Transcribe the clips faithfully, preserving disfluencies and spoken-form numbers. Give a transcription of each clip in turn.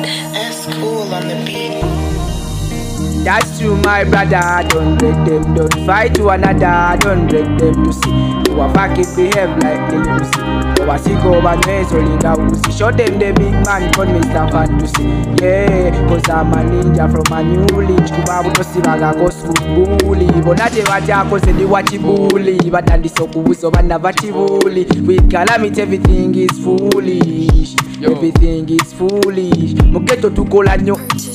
That's cool on the beat. That's true, my brother. Don't break them, don't fight to another. Don't break them to see. You are fucking behave like the Lucy. You are sick over me, so linga usi. Show them the big man, call Mister Fantasy. Yeah, cause I'm a ninja from a new league. Kubabu to see baga go school bully. Bonate wacha cause they watch bully. But and this so cool, so man never bully. With calamity, everything is foolish. Everything is foolish. Muketo tukola nyo.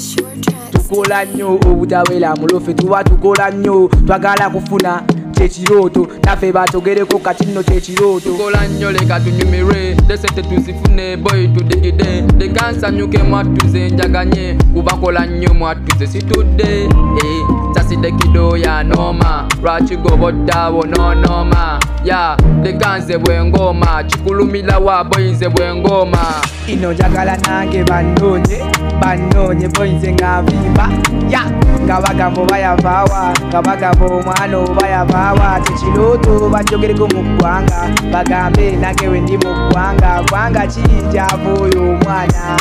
Tukola nyo obutawela mulofe tuwa tukola nyo twagala kufuna chechiroto nafe batogereko katino chechiroto tukola nyo leka tunyumire desete tuzifune boy tudigide de kansa nyuke mwatuze njaganye kubakola nyo mwatuze situde eh taside kido ya noma rachi gobodawo no noma ya de kanze bwengoma chikulumila wa boyinze bwengoma ino jagala nange banonye banonye boyinze ngavimba ya ngabagambo bayavawa ngabagambo mwano bayavawa techiloto banjogereko mugwanga bagambe nange we ndi mugwanga gwanga chijavuyo mwana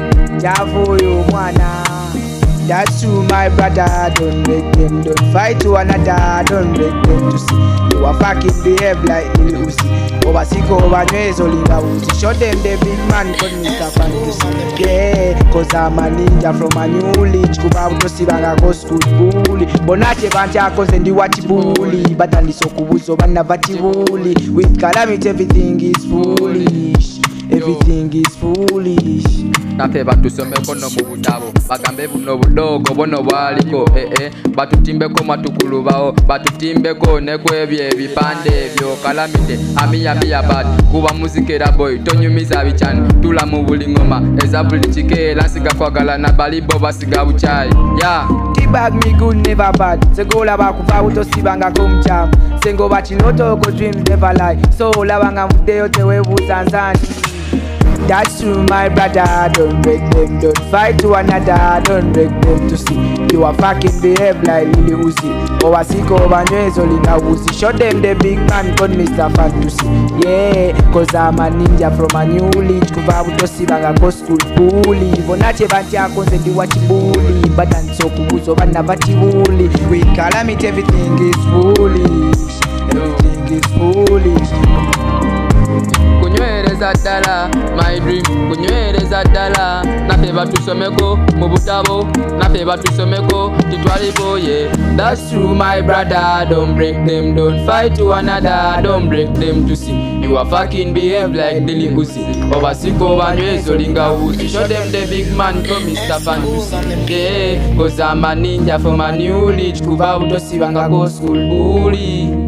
javuyo mwana. That's true, my brother. Don't break them, don't fight to another. Don't break them to see. You are fucking behave like Lucy. Over sick over nwe so linga usi. Show them the big man called Mister Fantasy. Yeah, cause I'm a ninja from a new league. Kubabu to see baga go school bully. Bonate bancha cause ndi wachi bully. But and so kubuzo bana vati bully. With calamity everything is foolish. Everything is foolish. Nafe batusomeko no mu butabo bagambe buno budogo bono bwaliko eh eh batutimbeko matukulu bao batutimbeko nekwebye ebipande byo kalamite amiya miya bad kuba muzikera boy tonyumiza bichani tula mu bulingoma ezabuli chikela siga kwagala na balibo basiga buchai ya T-bag me good never bad segola bakuva utosibanga komcha sengo bachinoto ko dreams never lie so labanga mudeyo tewe buzanzani. That's true, my brother. Don't break them, don't fight to another. Don't break them to see. You are fucking behave like Lily Uzi. Over sick over nwezo linga uzi. Show them the big man called Mister Fantasy. Yeah, cause I'm a ninja from a new league. Kuva utosi banga go school bully. Bonache banti akonze ndi wachi bully. But and so kubuzo bana vati bully. With calamity everything is foolish. Everything is foolish. Kunywereza dala my dream kunywereza dala nafe batusomeko mu butabo nafe batusomeko titwalibo yeah. That's true, my brother. Don't break them, don't fight to another. Don't break them to see. You are fucking behave like the Uzi. Over sick over nwezo linga uzi. Show them the big man called Mister Fantasy. Yeah, cause I'm a ninja from a new league. Kuva utosi banga go school bully.